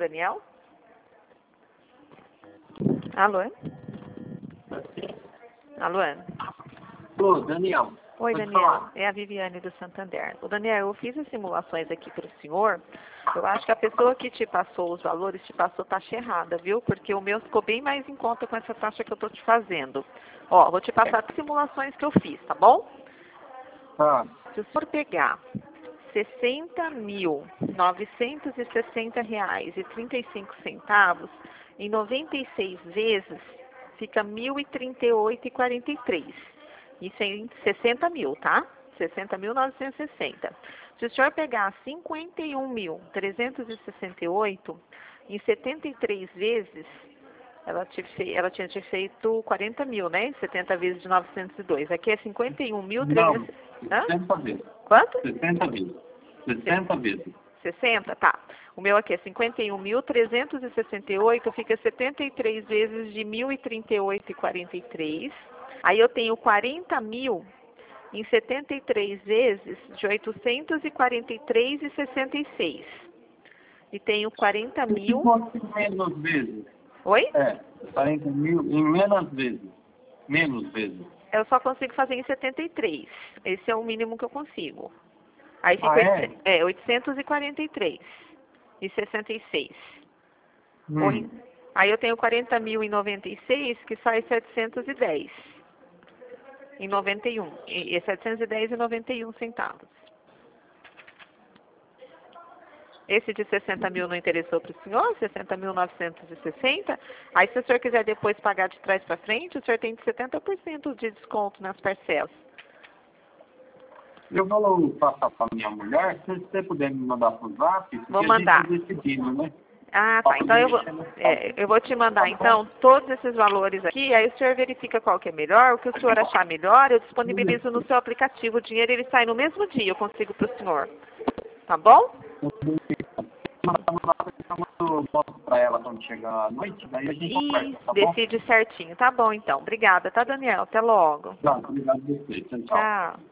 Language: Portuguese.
Daniel? Alô? Alô? Ô, Daniel. Oi, Pode Daniel. falar. É a Viviane do Santander. O Daniel, eu fiz as simulações aqui para o senhor. Eu acho que a pessoa que te passou os valores te passou taxa errada, viu? Porque o meu ficou bem mais em conta com essa taxa que eu estou te fazendo. Ó, vou te passar as simulações que eu fiz, tá bom? Tá. Se o senhor pegar R$60.960,35, em 96 vezes, fica 1.038,43. Isso em 60 mil, tá? 60.960. Se o senhor pegar 51.368, em 73 vezes, ela tinha te feito 40 mil, né? 70 vezes de 902. Aqui é 51.300. Não, 60 vezes. Quanto? 60 vezes. 60 vezes. 60? Tá. O meu aqui é 51.368, fica 73 vezes de 1.038,43. Aí eu tenho 40 mil em 73 vezes de 843,66. E tenho 40 E se mil... fosse menos vezes? Oi? 40 mil em menos vezes. Menos vezes. Eu só consigo fazer em 73. Esse é o mínimo que eu consigo. Aí fica 843,66. Aí eu tenho 40 mil em 96, que sai 710 em 91. E 710,91 centavos. Esse de 60 mil não interessou para o senhor? 60.960. Aí se o senhor quiser depois pagar de trás para frente, o senhor tem 70% de desconto nas parcelas. Eu vou passar para minha mulher, se você puder me mandar para o zap, Vou porque mandar. a gente tá decidindo, né? Ah, tá. Então eu vou te mandar então todos esses valores aqui, aí o senhor verifica qual que é melhor, o que o senhor achar melhor, eu disponibilizo no seu aplicativo. O dinheiro ele sai no mesmo dia, eu consigo para o senhor. Tá bom? Eu mostro para ela quando chegar à noite, daí a gente conversa, tá bom? Decide certinho. Tá bom então. Obrigada, tá, Daniel? Até logo. Tá, obrigado a você. Tchau. Tchau.